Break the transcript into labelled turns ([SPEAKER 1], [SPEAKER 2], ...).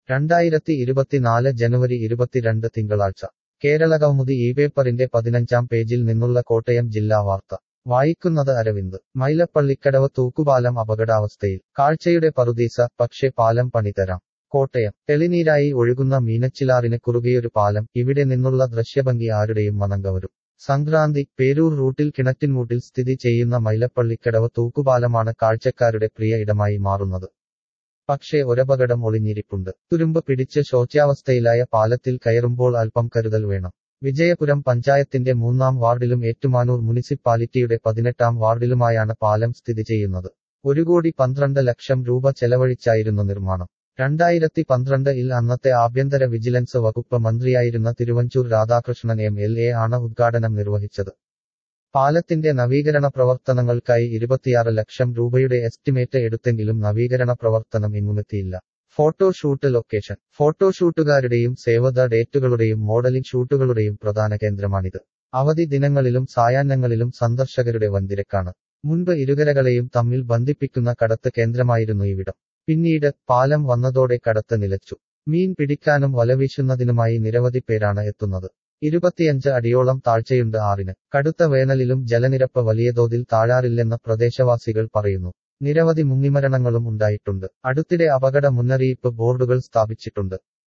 [SPEAKER 1] 2024 ജനുവരി 22 തിങ്കളാഴ്ച കേരളകൗമുദി പേപ്പറിന്റെ 15-ാം പേജിൽ നിന്നുള്ള കോട്ടയം ജില്ലാ വാർത്ത വായിക്കുന്നത് അരവിന്ദ്. മൈലപ്പള്ളിക്കടവ് തൂക്കുപാലം അപകടാവസ്ഥയിൽ. കാഴ്ചയുടെ പറുദീസ, പക്ഷേ പാലം പണിതരാം. കോട്ടയം. തെളിനീരായി ഒഴുകുന്ന മീനച്ചിലാറിന് കുറുകെയൊരു പാലം. ഇവിടെ നിന്നുള്ള ദൃശ്യഭംഗി ആരുടെയും മനം കവരും. സംക്രാന്തി, പേരൂർ റൂട്ടിൽ കിണറ്റിൻമൂട്ടിൽ സ്ഥിതി ചെയ്യുന്ന മൈലപ്പള്ളിക്കടവ് തൂക്കുപാലമാണ് കാഴ്ചക്കാരുടെ പ്രിയ ഇടമായി മാറുന്നത്. പക്ഷേ ഒരപകടം ഒളിഞ്ഞിരിപ്പുണ്ട്. തുരുമ്പ് പിടിച്ച് ശോച്യാവസ്ഥയിലായ പാലത്തിൽ കയറുമ്പോൾ അല്പം കരുതൽ വേണം. വിജയപുരം പഞ്ചായത്തിന്റെ 3-ാം വാർഡിലും ഏറ്റുമാനൂർ മുനിസിപ്പാലിറ്റിയുടെ 18-ാം വാർഡിലുമായാണ് പാലം സ്ഥിതി ചെയ്യുന്നത്. 1,12,00,000 രൂപ ചെലവഴിച്ചായിരുന്നു നിർമ്മാണം. 2012-ൽ അന്നത്തെ ആഭ്യന്തര വിജിലൻസ് വകുപ്പ് മന്ത്രിയായിരുന്ന തിരുവഞ്ചൂർ രാധാകൃഷ്ണൻ MLA ആണ് ഉദ്ഘാടനം നിർവഹിച്ചത്. പാലത്തിന്റെ നവീകരണ പ്രവർത്തനങ്ങൾക്കായി 26 ലക്ഷം രൂപയുടെ എസ്റ്റിമേറ്റ് എടുത്തെങ്കിലും നവീകരണ പ്രവർത്തനം എങ്ങുമെത്തിയില്ല. Photoshoot location. ഫോട്ടോഷൂട്ടുകാരുടെയും സേവ് ദ ഡേറ്റുകളുടെയും മോഡലിംഗ് ഷൂട്ടുകളുടെയും പ്രധാന കേന്ദ്രമാണിത്. അവധി ദിനങ്ങളിലും സായാഹ്നങ്ങളിലും സന്ദർശകരുടെ വൻതിരക്കാണ്. മുൻപ് ഇരുകരകളെയും തമ്മിൽ ബന്ധിപ്പിക്കുന്ന കടത്ത് കേന്ദ്രമായിരുന്നു ഇവിടം. പിന്നീട് പാലം വന്നതോടെ കടത്ത് നിലച്ചു. മീൻ പിടിക്കാനും വലവീശുന്നതിനുമായി നിരവധി പേരാണ് എത്തുന്നത്. 25 അടിയോളം താഴ്ചയുണ്ട് ആറിന്. കടുത്ത വേനലിലും ജലനിരപ്പ് വലിയ തോതിൽ താഴാറില്ലെന്ന് പ്രദേശവാസികൾ പറയുന്നു. നിരവധി മുങ്ങിമരണങ്ങളും ഉണ്ടായിട്ടുണ്ട്. അടുത്തിടെ അപകട മുന്നറിയിപ്പ് ബോർഡുകൾ സ്ഥാപിച്ചിട്ടുണ്ട്.